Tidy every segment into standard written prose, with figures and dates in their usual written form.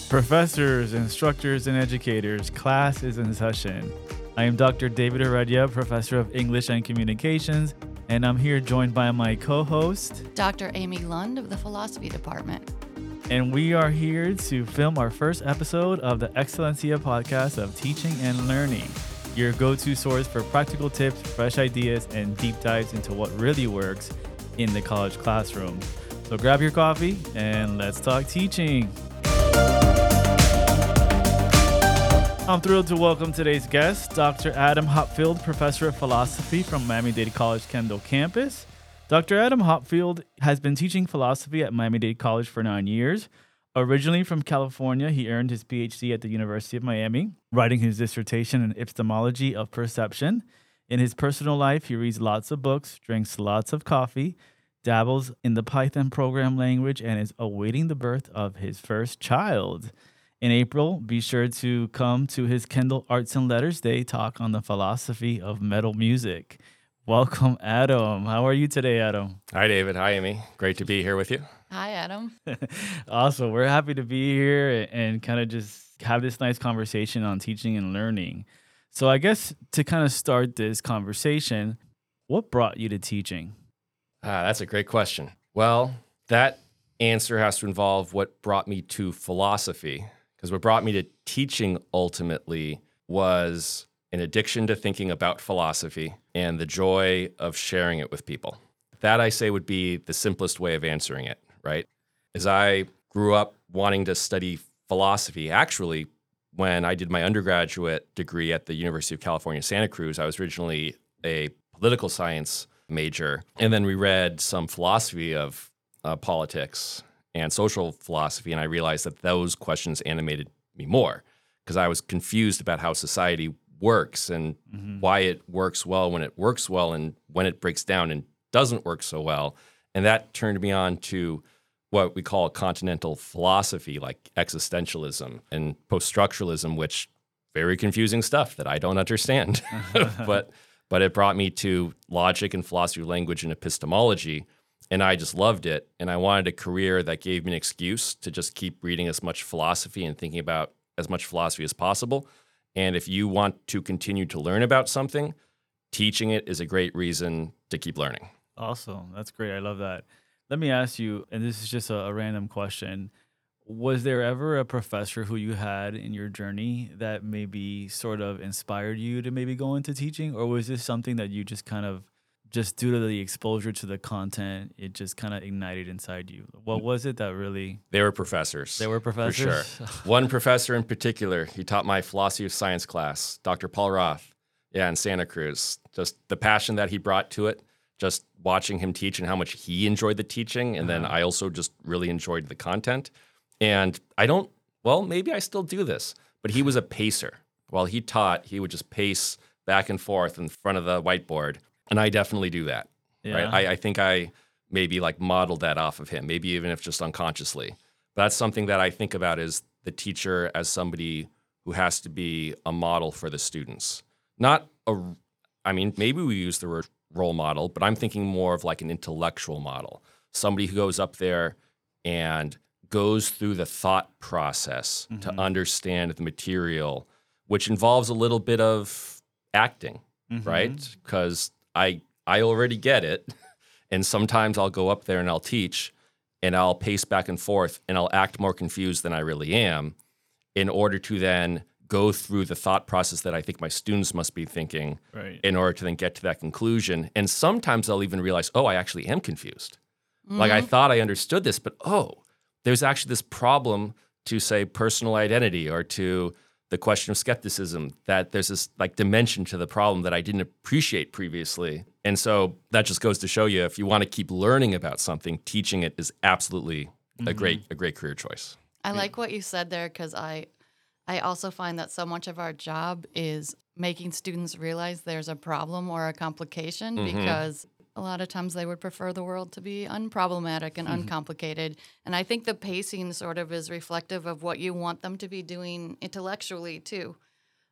Professors, instructors, and educators, class is in session. I am Dr. David Heredia, Professor of English and Communications, and I'm here joined by my co-host, Dr. Amy Lund of the Philosophy Department. And we are here to film our first episode of the Excellencia podcast of teaching and learning, your go-to source for practical tips, fresh ideas, and deep dives into what really works in the college classroom. So grab your coffee and let's talk teaching. I'm thrilled to welcome today's guest, Dr. Adam Hopfield, Professor of Philosophy from Miami-Dade College Kendall campus. Dr. Adam Hopfield has been teaching philosophy at Miami-Dade College for 9 years. Originally from California, he earned his PhD at the University of Miami, writing his dissertation in epistemology of perception. In his personal life, he reads lots of books, drinks lots of coffee, dabbles in the Python program language, and is awaiting the birth of his first child. In April, be sure to come to his Kendall Arts and Letters Day talk on the philosophy of metal music. Welcome, Adam. How are you today, Adam? Hi, David. Hi, Amy. Great to be here with you. Hi, Adam. Awesome. We're happy to be here and kind of just have this nice conversation on teaching and learning. So I guess to kind of start this conversation, what brought you to teaching? That's a great question. Well, that answer has to involve what brought me to philosophy, because what brought me to teaching ultimately was an addiction to thinking about philosophy and the joy of sharing it with people. That, I say, would be the simplest way of answering it, right? As I grew up wanting to study philosophy, actually, when I did my undergraduate degree at the University of California, Santa Cruz, I was originally a political science major, and then we read some philosophy of politics and social philosophy, and I realized that those questions animated me more because I was confused about how society works and why it works well when it works well and when it breaks down and doesn't work so well. And that turned me on to what we call continental philosophy, like existentialism and post-structuralism, which very confusing stuff that I don't understand. But it brought me to logic and philosophy of language and epistemology, and I just loved it. And I wanted a career that gave me an excuse to just keep reading as much philosophy and thinking about as much philosophy as possible. And if you want to continue to learn about something, teaching it is a great reason to keep learning. Awesome. That's great. I love that. Let me ask you, and this is just a random question. Was there ever a professor who you had in your journey that maybe sort of inspired you to maybe go into teaching? Or was this something that you just kind of, just due to the exposure to the content, it just kind of ignited inside you? What was it that really... They were professors. They were professors? For sure. One professor in particular, he taught my philosophy of science class, Dr. Paul Roth, in Santa Cruz. Just the passion that he brought to it, just watching him teach and how much he enjoyed the teaching. And then I also just really enjoyed the content. And maybe I still do this, but he was a pacer. While he taught, he would just pace back and forth in front of the whiteboard. And I definitely do that, right? I think I maybe modeled that off of him, maybe even if just unconsciously. But that's something that I think about as the teacher, as somebody who has to be a model for the students. Maybe we use the word role model, but I'm thinking more of an intellectual model. Somebody who goes up there and goes through the thought process to understand the material, which involves a little bit of acting, right? Because I already get it, and sometimes I'll go up there and I'll teach, and I'll pace back and forth, and I'll act more confused than I really am in order to then go through the thought process that I think my students must be thinking in order to then get to that conclusion. And sometimes I'll even realize, I actually am confused. I thought I understood this, but there's actually this problem to, say, personal identity or to the question of skepticism, that there's this dimension to the problem that I didn't appreciate previously. And so that just goes to show you, if you want to keep learning about something, teaching it is absolutely a great career choice. I like what you said there, because I also find that so much of our job is making students realize there's a problem or a complication, because a lot of times they would prefer the world to be unproblematic and uncomplicated. And I think the pacing sort of is reflective of what you want them to be doing intellectually too.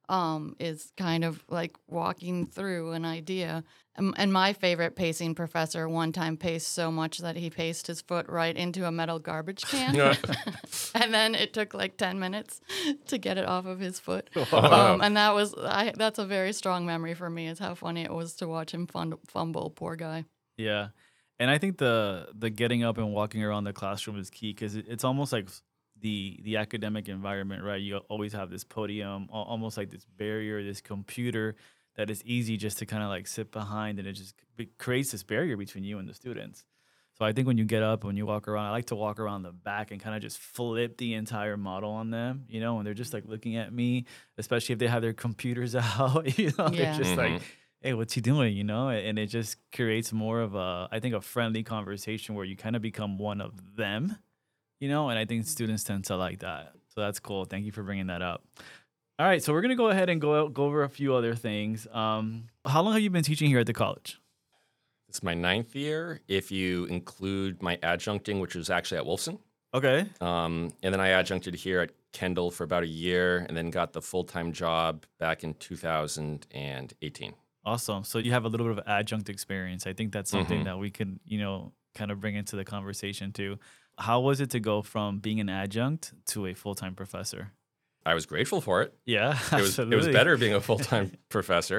is kind of like walking through an idea. And my favorite pacing professor one time paced so much that he paced his foot right into a metal garbage can. And then it took like 10 minutes to get it off of his foot. And that's a very strong memory for me, is how funny it was to watch him fumble, poor guy. Yeah. And I think the getting up and walking around the classroom is key, because it's almost like the academic environment, right? You always have this podium, almost like this barrier, this computer that is easy just to kind of like sit behind, and it creates this barrier between you and the students. So I think when you get up, when you walk around, I like to walk around the back and kind of just flip the entire model on them, and they're just like looking at me, especially if they have their computers out, they're just like, hey, what's he doing, And it just creates more of I think a friendly conversation where you kind of become one of them, and I think students tend to like that. So that's cool. Thank you for bringing that up. All right, so we're going to go ahead and go over a few other things. How long have you been teaching here at the college? It's my 9th year, if you include my adjuncting, which was actually at Wolfson. Okay. And then I adjuncted here at Kendall for about a year, and then got the full-time job back in 2018. Awesome. So you have a little bit of adjunct experience. I think that's something that we could, kind of bring into the conversation too. How was it to go from being an adjunct to a full-time professor? I was grateful for it. Yeah, absolutely. It was better being a full-time professor.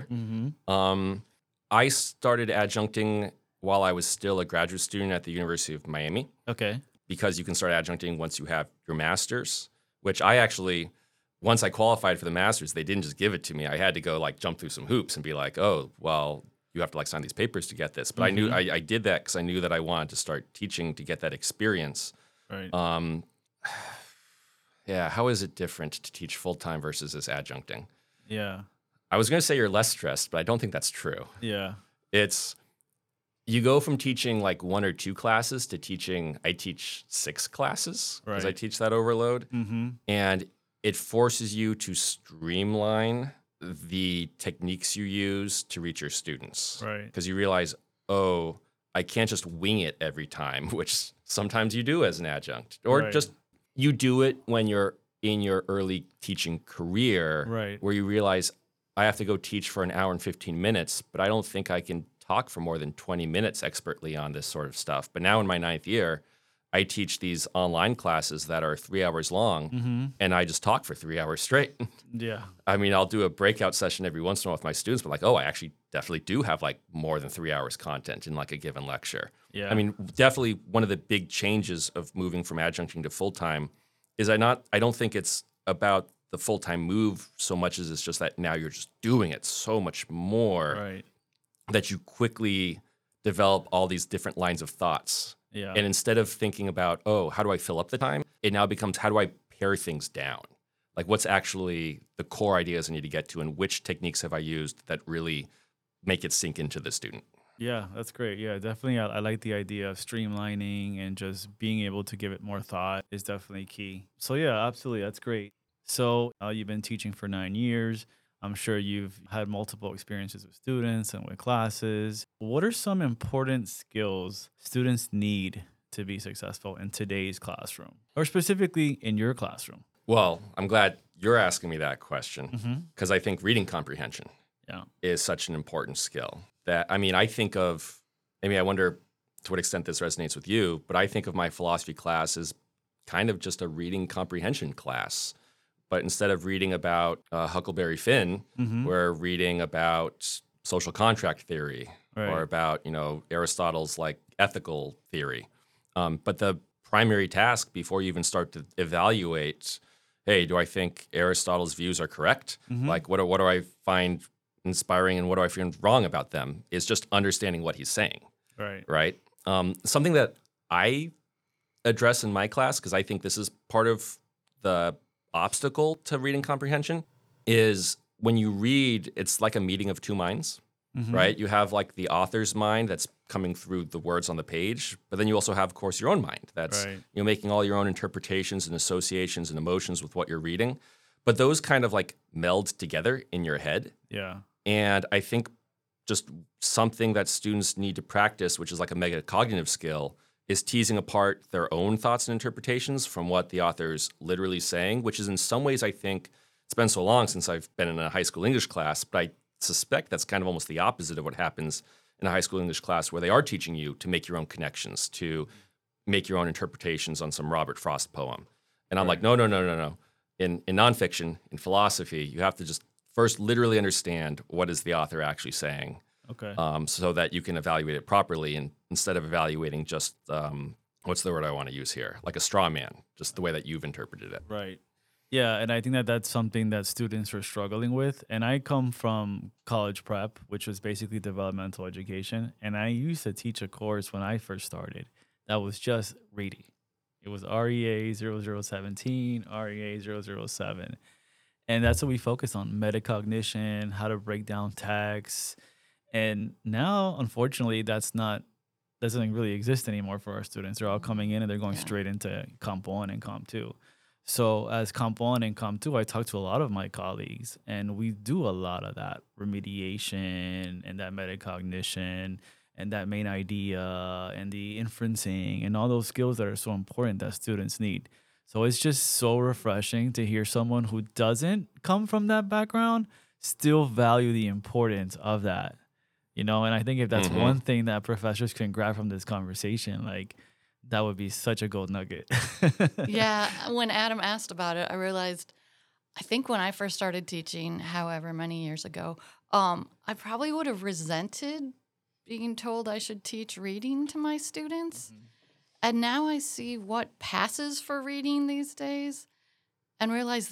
I started adjuncting while I was still a graduate student at the University of Miami. Okay. Because you can start adjuncting once you have your master's, which I actually, once I qualified for the master's, they didn't just give it to me. I had to go like jump through some hoops and be like, oh, well, you have to like sign these papers to get this. But I knew I did that because I knew that I wanted to start teaching to get that experience. Right. Yeah, how is it different to teach full-time versus as adjuncting? Yeah. I was going to say you're less stressed, but I don't think that's true. Yeah. You go from teaching like 1 or 2 classes to I teach 6 classes because I teach that overload. And it forces you to streamline the techniques you use to reach your students. Right. Because you realize, oh, I can't just wing it every time, which sometimes you do as an adjunct. Or just you do it when you're in your early teaching career, where you realize I have to go teach for an hour and 15 minutes, but I don't think I can talk for more than 20 minutes expertly on this sort of stuff. But now in my 9th year, I teach these online classes that are 3 hours long, and I just talk for 3 hours straight. Yeah. I mean, I'll do a breakout session every once in a while with my students, but like, oh, I actually definitely do have like more than 3 hours content in like a given lecture. Yeah. I mean, definitely one of the big changes of moving from adjuncting to full-time is I don't think it's about the full-time move so much as it's just that now you're just doing it so much more that you quickly develop all these different lines of thoughts. Yeah. And instead of thinking about, oh, how do I fill up the time? It now becomes, how do I pare things down? Like, what's actually the core ideas I need to get to, and which techniques have I used that really make it sink into the student? Yeah, that's great. Yeah, definitely. I like the idea of streamlining and just being able to give it more thought is definitely key. So yeah, absolutely. That's great. So you've been teaching for 9 years. I'm sure you've had multiple experiences with students and with classes. What are some important skills students need to be successful in today's classroom, or specifically in your classroom? Well, I'm glad you're asking me that question, because I think reading comprehension is such an important skill. I wonder to what extent this resonates with you, but I think of my philosophy class as kind of just a reading comprehension class. But instead of reading about Huckleberry Finn, we're reading about social contract theory or about, Aristotle's like ethical theory. But the primary task before you even start to evaluate, hey, do I think Aristotle's views are correct? Like, what do I find inspiring and what do I find wrong about them? Is just understanding what he's saying. Right. Something that I address in my class, because I think this is part of the obstacle to reading comprehension, is when you read, it's like a meeting of two minds, right? You have like the author's mind that's coming through the words on the page, but then you also have, of course, your own mind that's making all your own interpretations and associations and emotions with what you're reading. But those kind of like meld together in your head. Yeah. And I think just something that students need to practice, which is like a metacognitive skill, is teasing apart their own thoughts and interpretations from what the author's literally saying, which is in some ways, I think, it's been so long since I've been in a high school English class, but I suspect that's kind of almost the opposite of what happens in a high school English class, where they are teaching you to make your own connections, to make your own interpretations on some Robert Frost poem. And I'm like, no. In nonfiction, in philosophy, you have to just first literally understand what is the author actually saying, Okay. so that you can evaluate it properly, and instead of evaluating just what's the word I want to use here, like a straw man, just the way that you've interpreted it. Right. Yeah, and I think that that's something that students are struggling with. And I come from college prep, which was basically developmental education. And I used to teach a course when I first started that was just reading. It was REA 0017, REA 007. And that's what we focus on, metacognition, how to break down text. And now, unfortunately, doesn't really exist anymore for our students. They're all coming in and they're going Yeah. straight into Comp 1 and Comp 2. So as Comp 1 and Comp 2, I talk to a lot of my colleagues, and we do a lot of that remediation and that metacognition and that main idea and the inferencing and all those skills that are so important that students need. So it's just so refreshing to hear someone who doesn't come from that background still value the importance of that. And I think if that's one thing that professors can grab from this conversation, like, that would be such a gold nugget. Yeah, when Adam asked about it, I realized, I think when I first started teaching, however many years ago, I probably would have resented being told I should teach reading to my students. And now I see what passes for reading these days and realize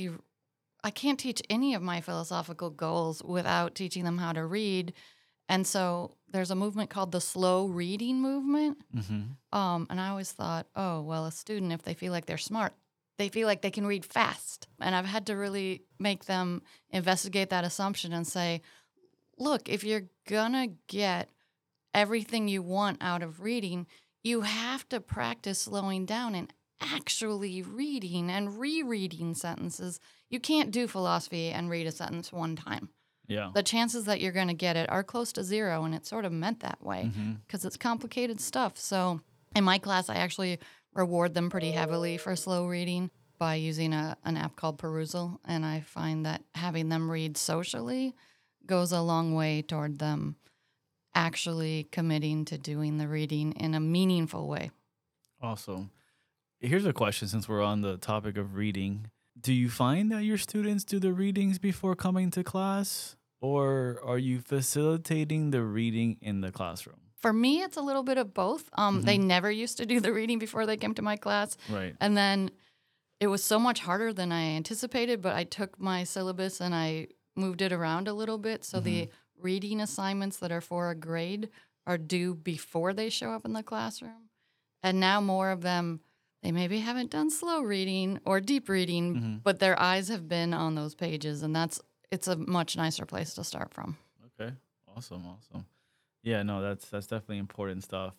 I can't teach any of my philosophical goals without teaching them how to read. And so there's a movement called the slow reading movement. And I always thought, oh, well, a student, if they feel like they're smart, they feel like they can read fast. And I've had to really make them investigate that assumption and say, look, if you're going to get everything you want out of reading, you have to practice slowing down and actually reading and rereading sentences. You can't do philosophy and read a sentence one time. Yeah. The chances that you're going to get it are close to zero, and it's sort of meant that way because it's complicated stuff. So in my class, I actually reward them pretty heavily for slow reading by using an app called Perusal, and I find that having them read socially goes a long way toward them actually committing to doing the reading in a meaningful way. Awesome. Here's a question, since we're on the topic of reading. Do you find that your students do the readings before coming to class, or are you facilitating the reading in the classroom? For me, it's a little bit of both. They never used to do the reading before they came to my class. Right. And then it was so much harder than I anticipated, but I took my syllabus and I moved it around a little bit. So the reading assignments that are for a grade are due before they show up in the classroom. And now more of them, they maybe haven't done slow reading or deep reading, but their eyes have been on those pages, and it's a much nicer place to start from. Okay. Awesome. Yeah, no, that's definitely important stuff.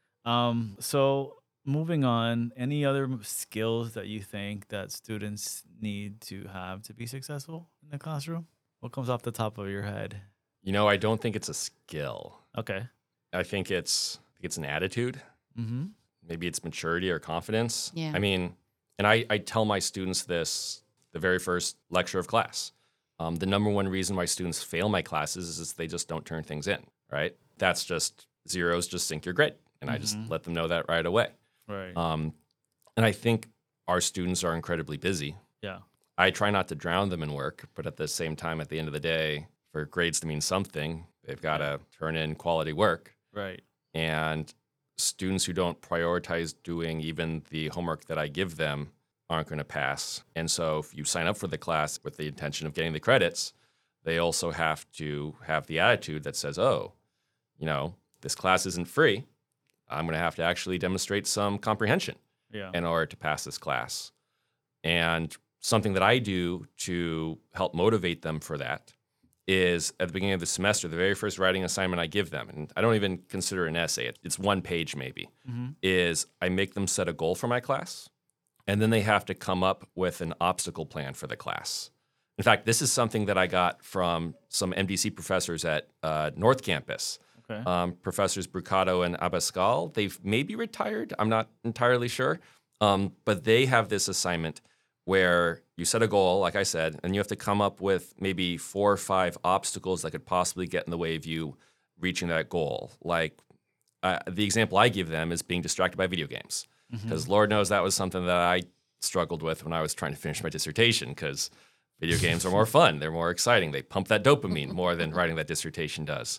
So moving on, any other skills that you think that students need to have to be successful in the classroom? What comes off the top of your head? I don't think it's a skill. Okay. I think it's an attitude. Maybe it's maturity or confidence. Yeah. I mean, and I tell my students this the very first lecture of class. The number one reason why students fail my classes is they just don't turn things in, right? That's just zeros, just sink your grade. And I just let them know that right away. Right. And I think our students are incredibly busy. Yeah. I try not to drown them in work, but at the same time, at the end of the day, for grades to mean something, they've got to turn in quality work. Right. And students who don't prioritize doing even the homework that I give them aren't going to pass. And so if you sign up for the class with the intention of getting the credits, they also have to have the attitude that says, oh, this class isn't free. I'm going to have to actually demonstrate some comprehension in order to pass this class. And something that I do to help motivate them for that is at the beginning of the semester, the very first writing assignment I give them, and I don't even consider it an essay, it's one page maybe, is I make them set a goal for my class, and then they have to come up with an obstacle plan for the class. In fact, this is something that I got from some MDC professors at North Campus. Okay. Professors Brucato and Abascal. They've maybe retired. I'm not entirely sure. But they have this assignment where you set a goal, like I said, and you have to come up with maybe 4 or 5 obstacles that could possibly get in the way of you reaching that goal. Like the example I give them is being distracted by video games, because Lord knows that was something that I struggled with when I was trying to finish my dissertation, because video games are more fun. They're more exciting. They pump that dopamine more than writing that dissertation does.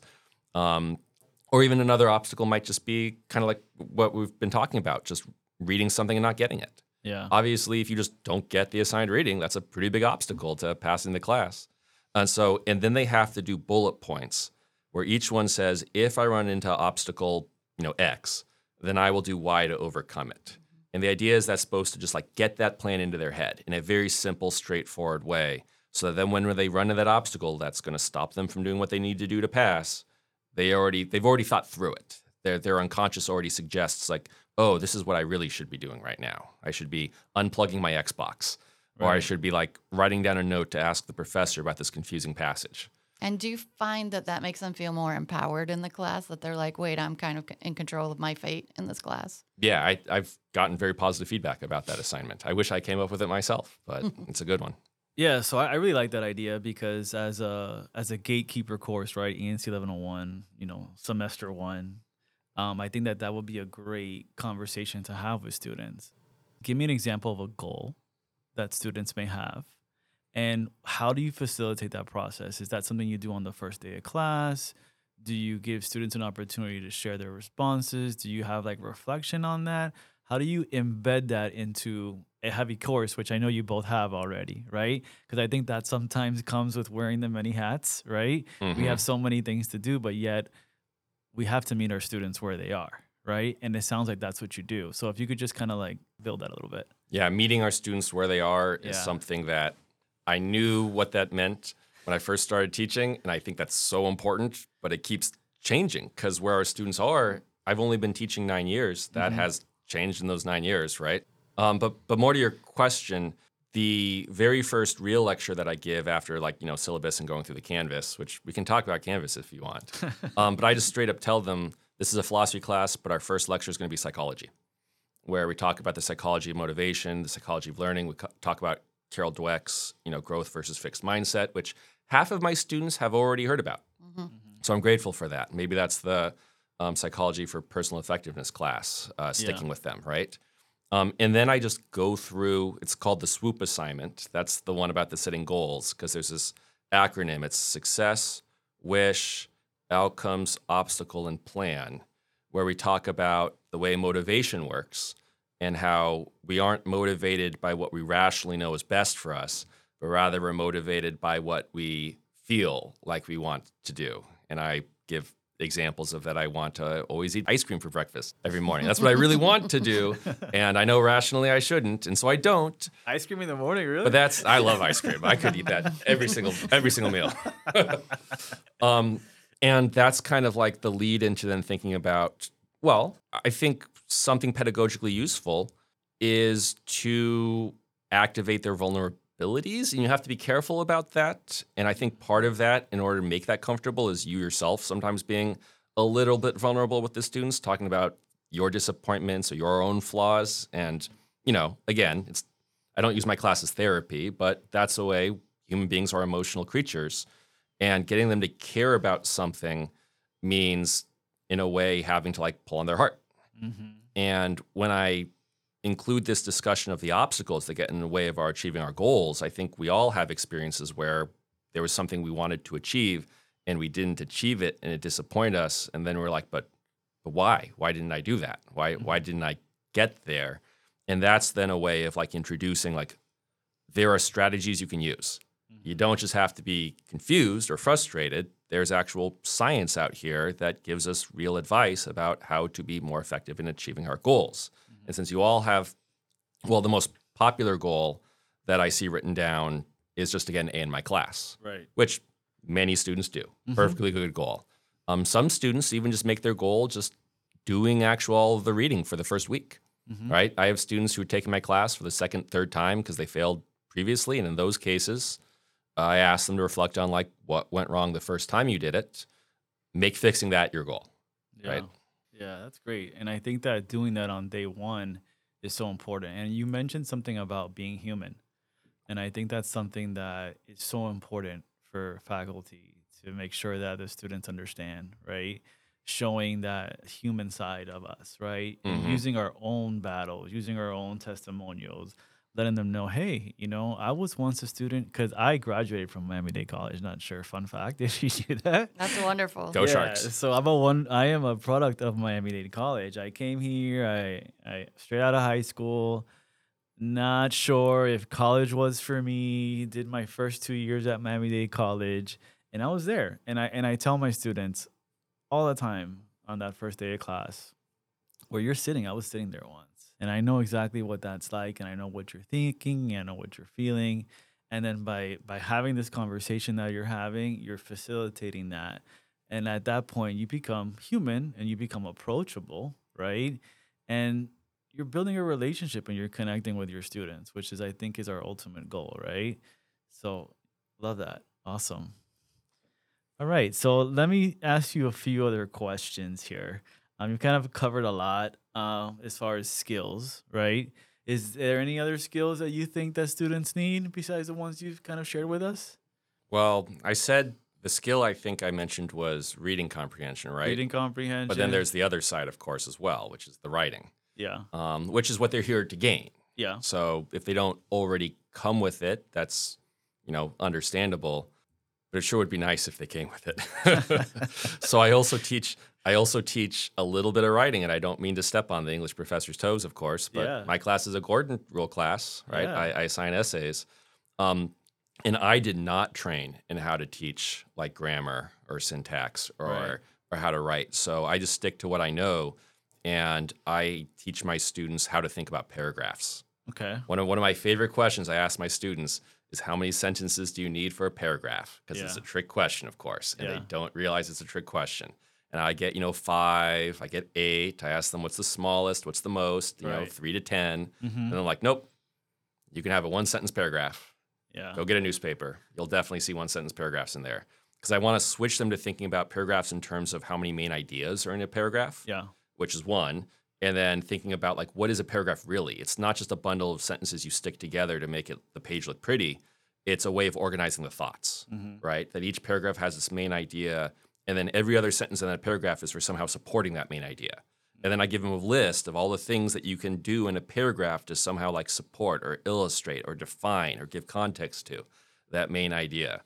Or even another obstacle might just be kind of like what we've been talking about, just reading something and not getting it. Yeah. Obviously, if you just don't get the assigned reading, that's a pretty big obstacle to passing the class. And then they have to do bullet points where each one says, if I run into obstacle, X, then I will do Y to overcome it. And the idea is that's supposed to just like get that plan into their head in a very simple, straightforward way. So that then when they run into that obstacle that's going to stop them from doing what they need to do to pass, they've already thought through it. Their unconscious already suggests like, oh, this is what I really should be doing right now. I should be unplugging my Xbox, or I should be like writing down a note to ask the professor about this confusing passage. And do you find that makes them feel more empowered in the class, that they're like, wait, I'm kind of in control of my fate in this class? Yeah, I've gotten very positive feedback about that assignment. I wish I came up with it myself, but it's a good one. Yeah, so I really like that idea, because as a gatekeeper course, right, ENC 1101, semester 1, I think that would be a great conversation to have with students. Give me an example of a goal that students may have, and how do you facilitate that process? Is that something you do on the first day of class? Do you give students an opportunity to share their responses? Do you have like reflection on that? How do you embed that into a heavy course, which I know you both have already, right? Because I think that sometimes comes with wearing the many hats, right? Mm-hmm. We have so many things to do, but yet we have to meet our students where they are, right? And it sounds like that's what you do. So if you could just kind of like build that a little bit. Yeah, meeting our students where they are is something that I knew what that meant when I first started teaching, and I think that's so important, but it keeps changing, because where our students are, I've only been teaching 9 years. That has changed in those 9 years, right? But more to your question, the very first real lecture that I give after syllabus and going through the Canvas, which we can talk about Canvas if you want, but I just straight up tell them this is a philosophy class, but our first lecture is going to be psychology, where we talk about the psychology of motivation, the psychology of learning. We talk about Carol Dweck's, growth versus fixed mindset, which half of my students have already heard about. So I'm grateful for that. Maybe that's the psychology for personal effectiveness class, sticking with them, right? And then I just go through, it's called the SWOOP assignment. That's the one about the setting goals, because there's this acronym. It's success, wish, outcomes, obstacle, and plan, where we talk about the way motivation works and how we aren't motivated by what we rationally know is best for us, but rather we're motivated by what we feel like we want to do. And I give examples of that. I want to always eat ice cream for breakfast every morning. That's what I really want to do. And I know rationally I shouldn't, and so I don't. Ice cream in the morning, really? But I love ice cream. I could eat that every single meal. And that's kind of like the lead into then thinking about, well, I think something pedagogically useful is to activate their vulnerabilities, and you have to be careful about that. And I think part of that, in order to make that comfortable, is you yourself sometimes being a little bit vulnerable with the students, talking about your disappointments or your own flaws. And, again, I don't use my class as therapy, but that's the way human beings are emotional creatures. And getting them to care about something means, in a way, having to pull on their heart. And when I include this discussion of the obstacles that get in the way of our achieving our goals, I think we all have experiences where there was something we wanted to achieve and we didn't achieve it and it disappointed us. And then we're like, but why? Why didn't I do that? Why didn't I get there? And that's then a way of introducing there are strategies you can use. You don't just have to be confused or frustrated. There's actual science out here that gives us real advice about how to be more effective in achieving our goals. And since you all have, the most popular goal that I see written down is just, again, A in my class, right? Which many students do. Perfectly good goal. Some students even just make their goal just doing all of the reading for the first week, right? I have students who had taken my class for the second, third time because they failed previously. And in those cases, I ask them to reflect on what went wrong the first time you did it. Make fixing that your goal, right? Yeah, that's great. And I think that doing that on day one is so important. And you mentioned something about being human, And I think that's something that is so important for faculty to make sure that the students understand, right? Showing that human side of us, right? And Hmm. using our own battles, using our own testimonials, letting them know, hey, I was once a student because I graduated from Miami-Dade College. Not sure, fun fact, if you knew that. That's wonderful. Go Sharks. So I am a product of Miami-Dade College. I came here, I straight out of high school. Not sure if college was for me. Did my first 2 years at Miami-Dade College, and I was there. And I tell my students all the time on that first day of class, where you're sitting, I was sitting there once, and I know exactly what that's like, and I know what you're thinking, and I know what you're feeling. And then by having this conversation that you're having, you're facilitating that, and at that point, you become human and you become approachable, right? And you're building a relationship and you're connecting with your students, which is I think is our ultimate goal, right? So love that. Awesome. All right. So let me ask you a few other questions here. You've kind of covered a lot as far as skills, right? Is there any other skills that you think that students need besides the ones you've kind of shared with us? Well, I said the skill I think I mentioned was reading comprehension, right? Reading comprehension. But then there's the other side, of course, as well, which is the writing, yeah, which is what they're here to gain. yeah, So if they don't already come with it, that's understandable. But it sure would be nice if they came with it. So I also teach a little bit of writing, and I don't mean to step on the English professor's toes, of course. But Yeah. my class is a Gordon Rule class, right? Yeah. I assign essays, and I did not train in how to teach like grammar or syntax or Right. or how to write. So I just stick to what I know, and I teach my students how to think about paragraphs. okay, One of my favorite questions I ask my students is how many sentences do you need for a paragraph? Because it's Yeah. a trick question, of course, and Yeah. they don't realize it's a trick question. And I get, 5, I get 8. I ask them what's the smallest, what's the most, Right. 3 to 10. mm-hmm. And they're like, nope, you can have a 1-sentence paragraph. yeah, Go get a newspaper. You'll definitely see 1-sentence paragraphs in there. Because I want to switch them to thinking about paragraphs in terms of how many main ideas are in a paragraph, yeah, which is one. And then thinking about like, what is a paragraph really? It's not just a bundle of sentences you stick together to make the page look pretty. It's a way of organizing the thoughts, mm-hmm. right? That each paragraph has its main idea, and then every other sentence in that paragraph is for somehow supporting that main idea. And then I give them a list of all the things that you can do in a paragraph to somehow like support or illustrate or define or give context to that main idea.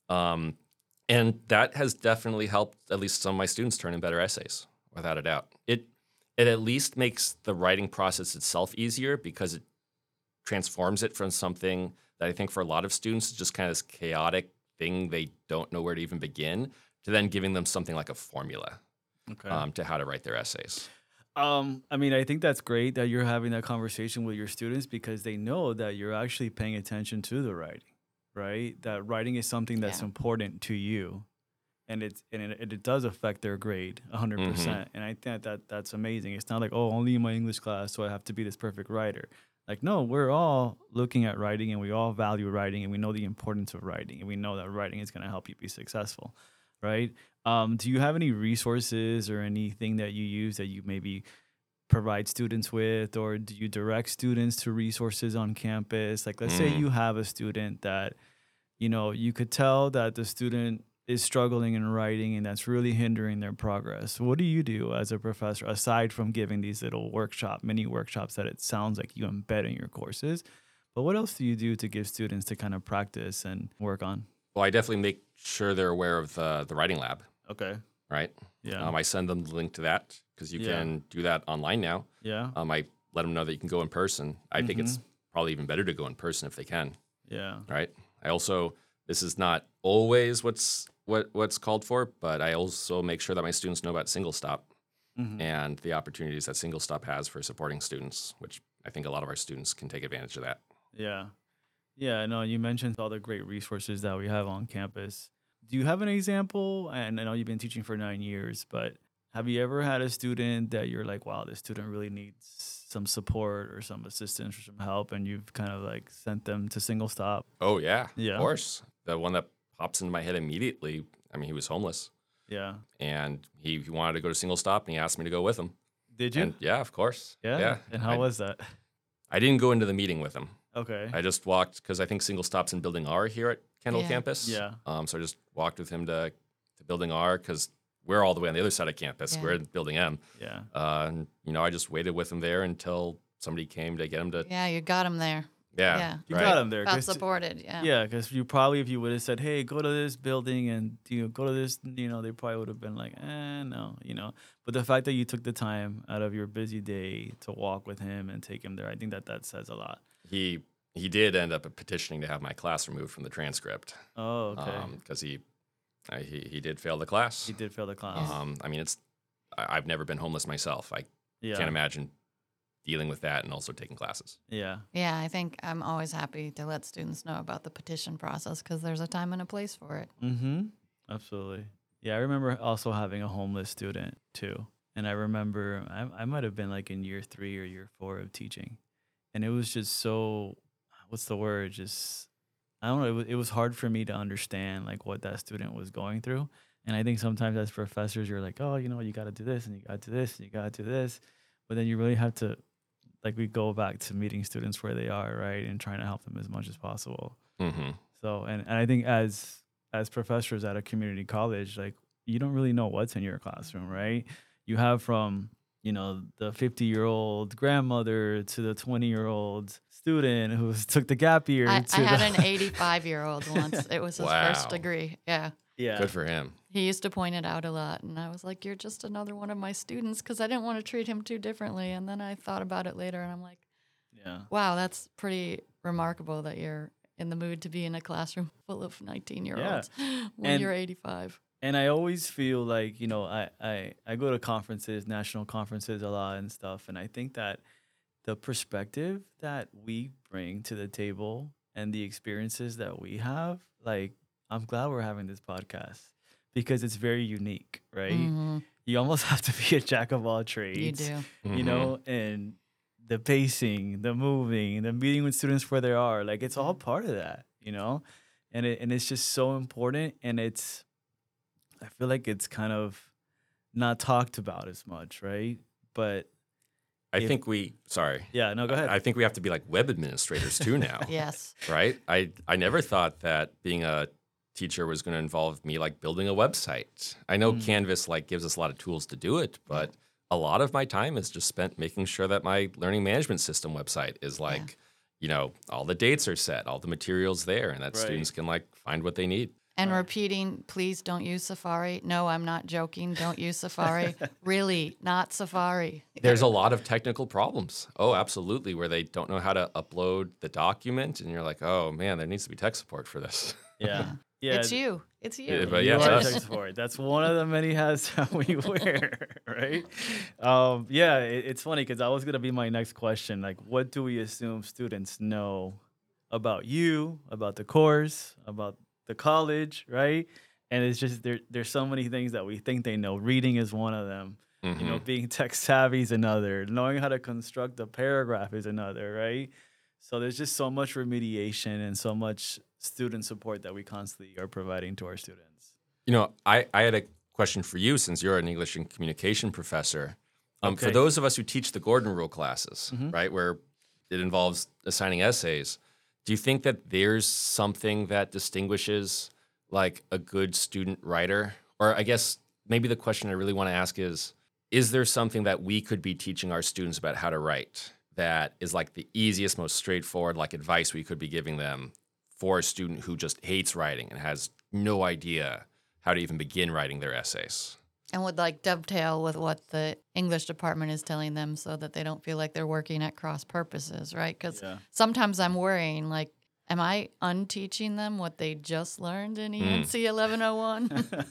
And that has definitely helped at least some of my students turn in better essays, without a doubt. It at least makes the writing process itself easier because it transforms it from something that I think for a lot of students is just kind of this chaotic thing they don't know where to even begin, to then giving them something like a formula okay. to how to write their essays. I mean, I think that's great that you're having that conversation with your students because they know that you're actually paying attention to the writing, right? That writing is something that's Yeah. important to you, and it does affect their grade 100%. And I think that's amazing. It's not like, oh, only in my English class, so I have to be this perfect writer. Like, no, we're all looking at writing, and we all value writing, and we know the importance of writing, and we know that writing is going to help you be successful, right? Do you have any resources or anything that you use that you maybe provide students with, or do you direct students to resources on campus? Like, let's say you have a student that, you could tell that the student is struggling in writing and that's really hindering their progress. What do you do as a professor, aside from giving these little mini workshops that it sounds like you embed in your courses? But what else do you do to give students to kind of practice and work on? Well, I definitely make sure they're aware of the writing lab, Okay. right? Yeah. I send them the link to that because you Yeah. can do that online now. Yeah. I let them know that you can go in person. I think it's probably even better to go in person if they can, Yeah. right? I also, this is not always what's called for, but I also make sure that my students know about Single Stop and the opportunities that Single Stop has for supporting students, which I think a lot of our students can take advantage of that. Yeah. Yeah. No, you mentioned all the great resources that we have on campus. Do you have an example? And I know you've been teaching for 9 years, but have you ever had a student that you're like, wow, this student really needs some support or some assistance or some help, and you've kind of like sent them to Single Stop? Oh, yeah, Yeah. of course. The one that pops into my head immediately, I mean, he was homeless, Yeah. and he wanted to go to Single Stop, and he asked me to go with him. Did you? And yeah, of course. yeah. Yeah. And how was that? I didn't go into the meeting with him. Okay. I just walked because I think single stops in Building R here at Kendall Yeah. campus. Yeah. So I just walked with him to Building R because we're all the way on the other side of campus. Yeah. We're in Building M. Yeah. And, I just waited with him there until somebody came to get him to. Yeah, you got him there. Yeah. Yeah. You right. got him there. Felt 'cause- supported. Yeah. Yeah, because if you would have said, "Hey, go to this building and go to this," they probably would have been like, no, But the fact that you took the time out of your busy day to walk with him and take him there, I think that says a lot. He did end up petitioning to have my class removed from the transcript. Oh, okay. Because he did fail the class. He did fail the class. I mean, I've never been homeless myself. I Yeah. can't imagine dealing with that and also taking classes. Yeah. Yeah, I think I'm always happy to let students know about the petition process because there's a time and a place for it. Mm-hmm. Absolutely. Yeah, I remember also having a homeless student too. And I remember I might have been like in year 3 or year 4 of teaching. And it was just so, what's the word? Just, I don't know. It was hard for me to understand like what that student was going through. And I think sometimes as professors, you're like, oh, you got to do this and you got to do this and you got to do this. But then you really have to, like, we go back to meeting students where they are, right? And trying to help them as much as possible. Mm-hmm. So, and I think as professors at a community college, like, you don't really know what's in your classroom, right? You have from, the 50-year-old grandmother to the 20-year-old student who took the gap year. I to had the, an 85-year-old once. It was his first Wow. degree. Yeah. yeah. Good for him. He used to point it out a lot. And I was like, you're just another one of my students because I didn't want to treat him too differently. And then I thought about it later and I'm like, Yeah. wow, that's pretty remarkable that you're in the mood to be in a classroom full of 19-year-olds when And- you're 85. And I always feel like, I go to conferences, national conferences a lot and stuff. And I think that the perspective that we bring to the table and the experiences that we have, like, I'm glad we're having this podcast because it's very unique, right? Mhm. You almost have to be a jack of all You trades, do. and the pacing, the moving, the meeting with students where they are, like, it's all part of that, and it's just so important. And I feel like it's kind of not talked about as much, right? But I think sorry. yeah, no, go ahead. I think we have to be like web administrators too now. Yes. Right? I never thought that being a teacher was going to involve me like building a website. I know Canvas like gives us a lot of tools to do it, but a lot of my time is just spent making sure that my learning management system website is like, all the dates are set, all the materials there, and that Right. students can like find what they need. And repeating, please don't use Safari. No, I'm not joking. Don't use Safari. Really, not Safari. There's a lot of technical problems. Oh, absolutely, where they don't know how to upload the document, and you're like, oh man, there needs to be tech support for this. yeah, yeah. It's you. It's you. Yeah, but You yeah, are it's tech us. support. That's one of the many hats that we wear, right? It's funny because that was gonna be my next question. Like, what do we assume students know about you, about the course, about the college, right? And it's just there's so many things that we think they know. Reading is one of them. Mhm. Being tech savvy is another. Knowing how to construct a paragraph is another, right? So there's just so much remediation and so much student support that we constantly are providing to our students. I had a question for you since you're an English and communication professor. For Okay. those of us who teach the Gordon Rule classes, Mhm. right, where it involves assigning essays, do you think that there's something that distinguishes like a good student writer? Or I guess maybe the question I really want to ask is there something that we could be teaching our students about how to write that is like the easiest, most straightforward like advice we could be giving them for a student who just hates writing and has no idea how to even begin writing their essays? And would like dovetail with what the English department is telling them so that they don't feel like they're working at cross purposes, right? Because Yeah. sometimes I'm worrying, like, am I unteaching them what they just learned in ENC 1101?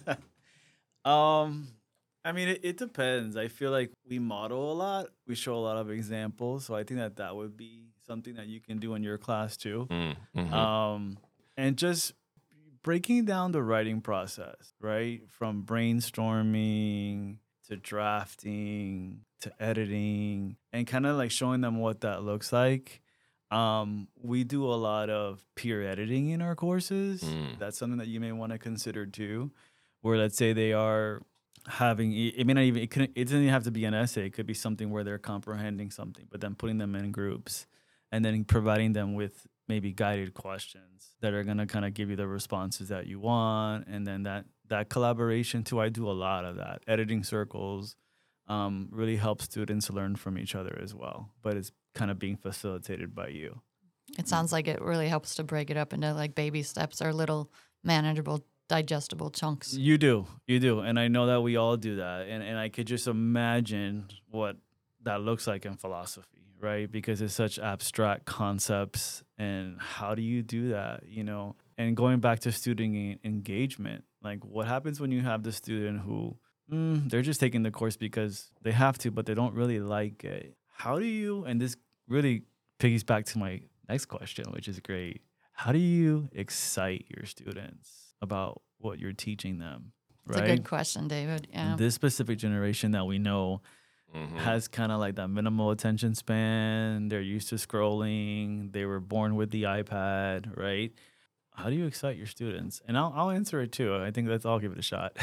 I mean, it depends. I feel like we model a lot. We show a lot of examples. So I think that would be something that you can do in your class too. Mhm. And just breaking down the writing process, right? From brainstorming to drafting to editing and kind of like showing them what that looks like. We do a lot of peer editing in our courses. That's something that you may want to consider too, where let's say they are having, it may not even, it doesn't even have to be an essay. It could be something where they're comprehending something, but then putting them in groups and then providing them with maybe guided questions that are going to kind of give you the responses that you want. And then that collaboration too, I do a lot of that. Editing circles really helps students learn from each other as well, but it's kind of being facilitated by you. It sounds like it really helps to break it up into like baby steps or little manageable, digestible chunks. You do. And I know that we all do that. And I could just imagine what that looks like in philosophy, right? Because it's such abstract concepts. And how do you do that, And going back to student engagement, like what happens when you have the student who they're just taking the course because they have to, but they don't really like it. How do you, and this really piggies back to my next question, which is great. How do you excite your students about what you're teaching them? It's a good question, David. Yeah. This specific generation that we know has kind of like that minimal attention span. They're used to scrolling. They were born with the iPad, right? How do you excite your students? And I'll answer it too. I think I'll give it a shot.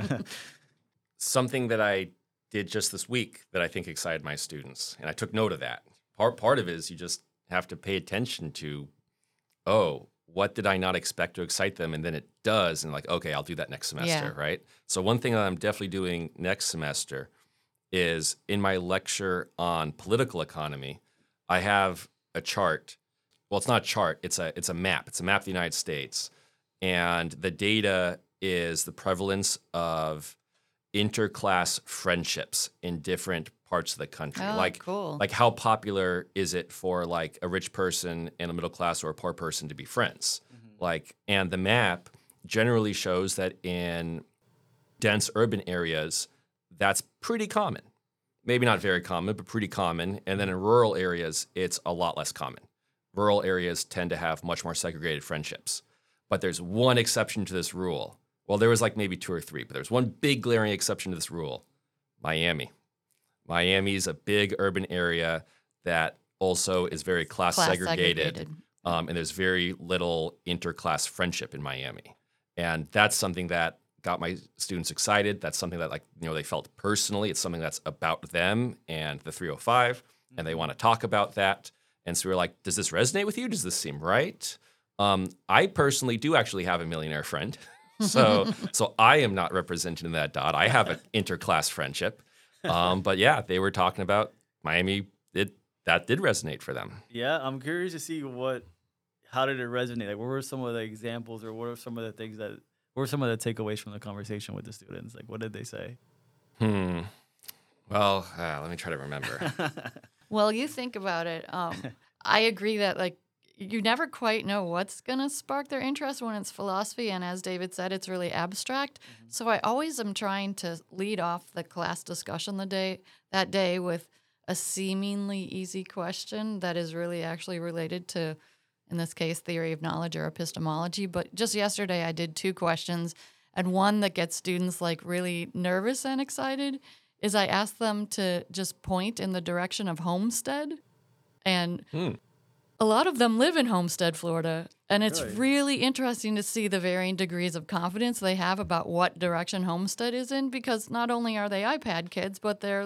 Something that I did just this week that I think excited my students, and I took note of that. Part of it is you just have to pay attention to, what did I not expect to excite them? And then it does. And like, okay, I'll do that next semester, right? So one thing that I'm definitely doing next semester is in my lecture on political economy, I have a chart. Well, it's not a chart. It's a map. It's a map of the United States. And the data is the prevalence of interclass friendships in different parts of the country. Cool. Like how popular is it for like a rich person and a middle class or a poor person to be friends? And the map generally shows that in dense urban areas, that's pretty common. Maybe not very common, but pretty common. And then in rural areas, it's a lot less common. Rural areas tend to have much more segregated friendships. But there's one exception to this rule. Well, there was like maybe 2 or 3, but there's one big glaring exception to this rule. Miami. Miami is a big urban area that also is very class segregated. And there's very little interclass friendship in Miami. And that's something that got my students excited. That's something that they felt personally. It's something that's about them and the 305, and they want to talk about that. And so we're like, does this resonate with you? Does this seem right? I personally do actually have a millionaire friend. So I am not represented in that dot. I have an interclass friendship. But yeah, they were talking about Miami. That did resonate for them. Yeah, I'm curious to see how did it resonate? Like, what were some of the examples, or what are some of the things what were some of the takeaways from the conversation with the students? Like, what did they say? Well, let me try to remember. Well, you think about it. I agree that you never quite know what's going to spark their interest when it's philosophy. And as David said, it's really abstract. So I always am trying to lead off the class discussion that day with a seemingly easy question that is really actually related to, in this case, theory of knowledge or epistemology. But just yesterday I did 2 questions, and one that gets students really nervous and excited is I asked them to just point in the direction of Homestead. And a lot of them live in Homestead, Florida, and it's really interesting to see the varying degrees of confidence they have about what direction Homestead is in, because not only are they iPad kids, but they're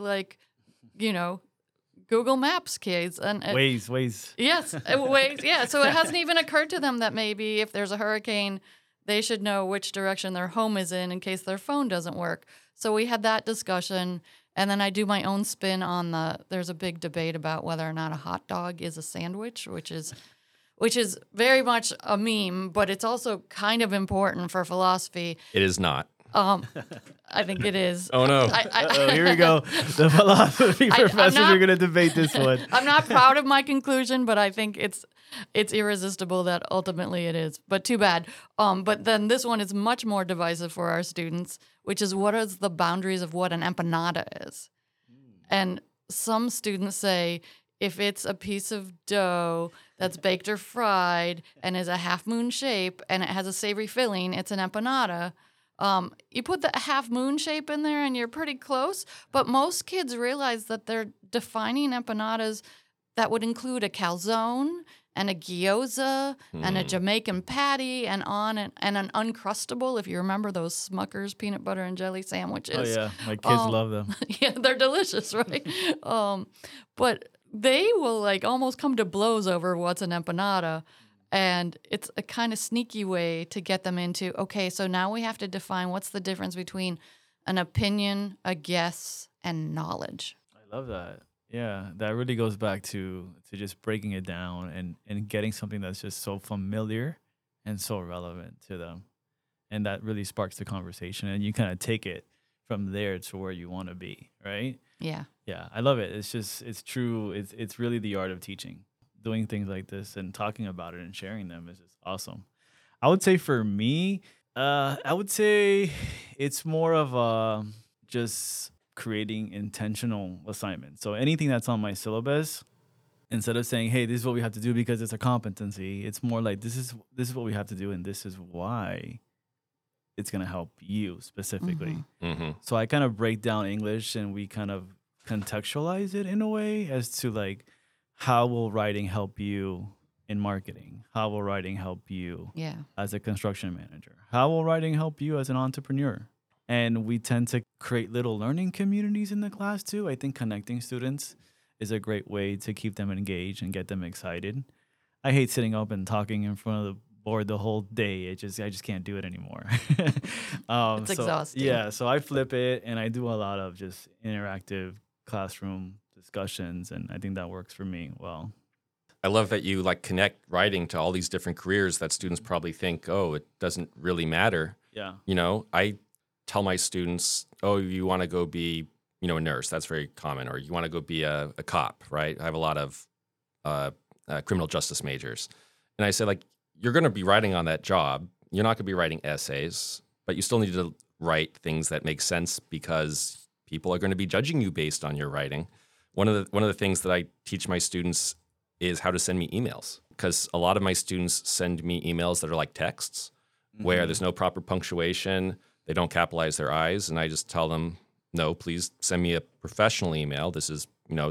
Google Maps kids. And Waze. Yes, Waze. Yeah, so it hasn't even occurred to them that maybe if there's a hurricane, they should know which direction their home is in case their phone doesn't work. So we had that discussion. And then I do my own spin on there's a big debate about whether or not a hot dog is a sandwich, which is very much a meme, but it's also kind of important for philosophy. It is not. I think it is. Oh, no. Here we go. The philosophy professors are going to debate this one. I'm not proud of my conclusion, but I think it's irresistible that ultimately it is. But too bad. But then this one is much more divisive for our students, which is what is the boundaries of what an empanada is. And some students say if it's a piece of dough that's baked or fried and is a half moon shape and it has a savory filling, it's an empanada. You put the half moon shape in there and you're pretty close, but most kids realize that they're defining empanadas that would include a calzone and a gyoza and a Jamaican patty and an Uncrustable, if you remember those Smucker's peanut butter and jelly sandwiches. Oh, yeah. My kids love them. Yeah, they're delicious, right? But they will like almost come to blows over what's an empanada. And it's a kind of sneaky way to get them into, okay, so now we have to define what's the difference between an opinion, a guess, and knowledge. I love that. Yeah, that really goes back to just breaking it down and getting something that's just so familiar and so relevant to them. And that really sparks the conversation, and you kind of take it from there to where you want to be, right? Yeah. Yeah, I love it. It's true. It's really the art of teaching. Doing things like this and talking about it and sharing them is just awesome. I would say for me, I would say it's more of just creating intentional assignments. So anything that's on my syllabus, instead of saying, "Hey, this is what we have to do because it's a competency," it's more like this is what we have to do and this is why it's gonna help you specifically. So I kind of break down English and we kind of contextualize it in a way as to like, how will writing help you in marketing? How will writing help you as a construction manager? How will writing help you as an entrepreneur? And we tend to create little learning communities in the class too. I think connecting students is a great way to keep them engaged and get them excited. I hate sitting up and talking in front of the board the whole day. I just can't do it anymore. It's exhausting. Yeah, so I flip it and I do a lot of just interactive classroom discussions, and I think that works for me well. I love that you like connect writing to all these different careers that students probably think, oh, it doesn't really matter. Yeah. You know, I tell my students, oh, you want to go be, you know, a nurse. That's very common. Or you want to go be a cop, right? I have a lot of criminal justice majors. And I say, like, you're going to be writing on that job. You're not going to be writing essays, but you still need to write things that make sense because people are going to be judging you based on your writing. One of the things that I teach my students is how to send me emails, because a lot of my students send me emails that are like texts where there's no proper punctuation, they don't capitalize their I's, and I just tell them, no, please send me a professional email. This is,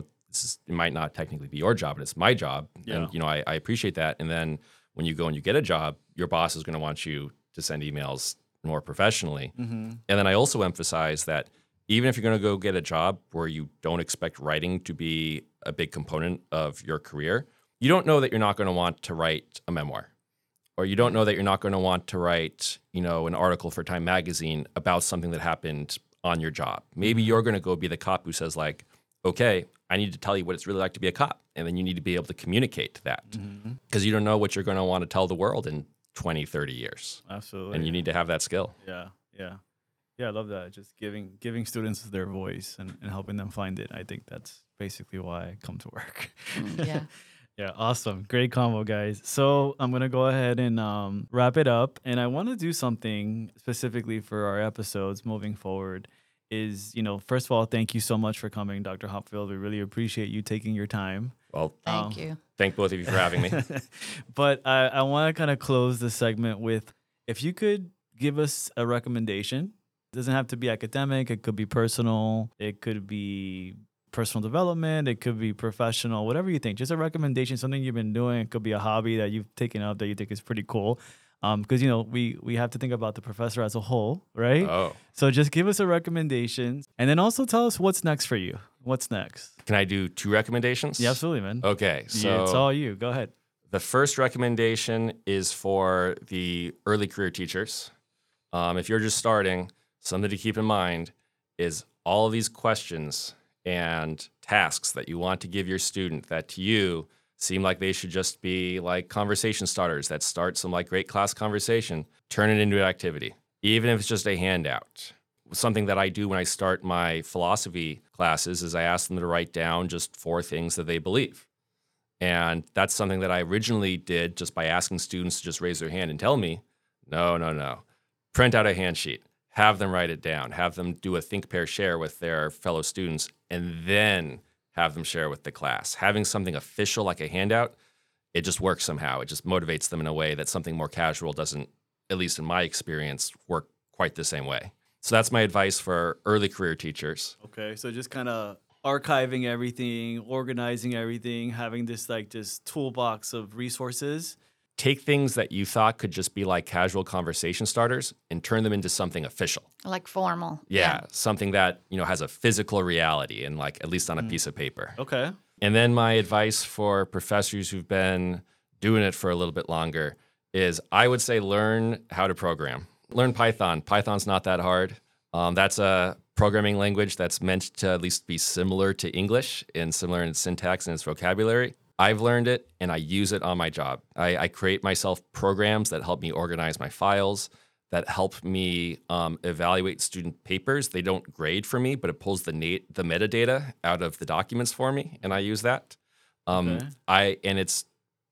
it might not technically be your job, but it's my job. Yeah. And, I appreciate that. And then when you go and you get a job, your boss is going to want you to send emails more professionally. And then I also emphasize that even if you're going to go get a job where you don't expect writing to be a big component of your career, you don't know that you're not going to want to write a memoir, or you don't know that you're not going to want to write, an article for Time Magazine about something that happened on your job. Maybe you're going to go be the cop who says like, okay, I need to tell you what it's really like to be a cop. And then you need to be able to communicate that because you don't know what you're going to want to tell the world in 20, 30 years. Absolutely. And you need to have that skill. Yeah. Yeah, I love that. Just giving students their voice and helping them find it. I think that's basically why I come to work. Yeah. Yeah, awesome. Great combo, guys. So I'm going to go ahead and wrap it up. And I want to do something specifically for our episodes moving forward is, first of all, thank you so much for coming, Dr. Hopfield. We really appreciate you taking your time. Well, Thank you. Thank both of you for having me. But I want to kind of close the segment with, if you could give us a recommendation. It doesn't have to be academic. It could be personal. It could be personal development. It could be professional, whatever you think. Just a recommendation, something you've been doing. It could be a hobby that you've taken up that you think is pretty cool. Because, we have to think about the professor as a whole, right? Oh. So just give us a recommendation. And then also tell us what's next for you. What's next? Can I do 2 recommendations? Yeah, absolutely, man. Okay. So Yeah, it's all you. Go ahead. the first recommendation is for the early career teachers. If you're just starting, something to keep in mind is all of these questions and tasks that you want to give your student that to you seem like they should just be like conversation starters that start some like great class conversation. Turn it into an activity, even if it's just a handout. Something that I do when I start my philosophy classes is I ask them to write down just 4 things that they believe. And that's something that I originally did just by asking students to just raise their hand and tell me, no. Print out a handsheet, have them write it down, have them do a think, pair, share with their fellow students, and then have them share with the class. Having something official like a handout, it just works somehow. It just motivates them in a way that something more casual doesn't, at least in my experience, work quite the same way. So that's my advice for early career teachers. Okay, so just kind of archiving everything, organizing everything, having this toolbox of resources. Take things that you thought could just be like casual conversation starters and turn them into something official. Like formal. Yeah, something that, has a physical reality and like at least on a piece of paper. Okay. And then my advice for professors who've been doing it for a little bit longer is I would say learn how to program. Learn Python. Python's not that hard. That's a programming language that's meant to at least be similar to English and similar in its syntax and its vocabulary. I've learned it and I use it on my job. I create myself programs that help me organize my files, that help me evaluate student papers. They don't grade for me, but it pulls the metadata out of the documents for me, and I use that. Okay. And it's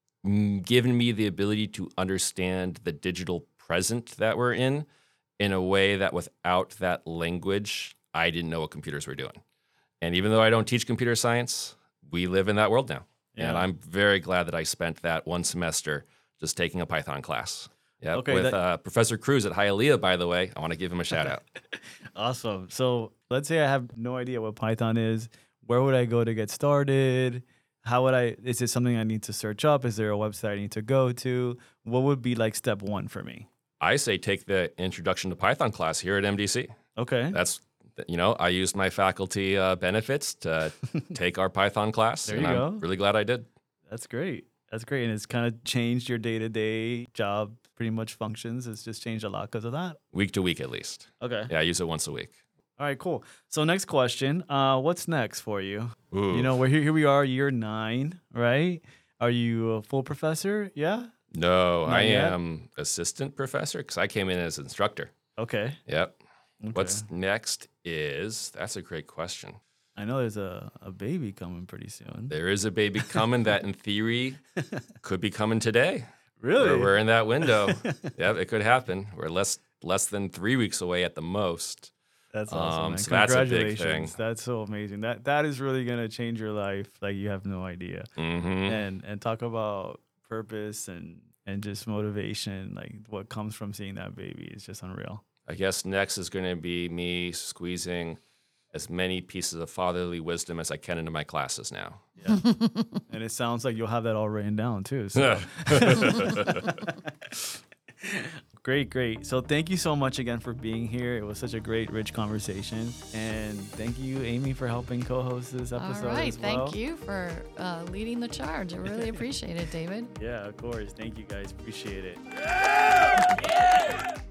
given me the ability to understand the digital present that we're in a way that without that language, I didn't know what computers were doing. And even though I don't teach computer science, we live in that world now. Yeah. And I'm very glad that I spent that one semester just taking a Python class. Yeah, Okay, with Professor Cruz at Hialeah, by the way. I want to give him a shout out. Awesome. So let's say I have no idea what Python is. Where would I go to get started? How would is it something I need to search up? Is there a website I need to go to? What would be like step one for me? I say take the Introduction to Python class here at MDC. Okay. That's, I used my faculty benefits to take our Python class. There and you go. I'm really glad I did. That's great. That's great. And it's kind of changed your day-to-day job pretty much functions. It's just changed a lot because of that. Week to week, at least. Okay. Yeah, I use it once a week. All right, cool. So next question, what's next for you? Ooh. We're here we are, year 9, right? Are you a full professor? Yeah? No, Not I yet? am assistant professor because I came in as instructor. Okay. Yep. Okay. What's next that's a great question. I know there's a baby coming pretty soon. There is a baby coming that in theory could be coming today. Really? We're in that window. Yep, it could happen. We're less than 3 weeks away at the most. That's awesome, man. So that's a big Congratulations. thing. That's so amazing. That is really gonna change your life. Like you have no idea. Mm-hmm. And talk about purpose and just motivation. Like what comes from seeing that baby is just unreal. I guess next is going to be me squeezing as many pieces of fatherly wisdom as I can into my classes now. Yeah. And it sounds like you'll have that all written down too. So. Great. So thank you so much again for being here. It was such a great, rich conversation. And thank you, Amy, for helping co-host this episode. All right. as well. Thank you for leading the charge. I really appreciate it, David. Yeah, of course. Thank you guys. Appreciate it.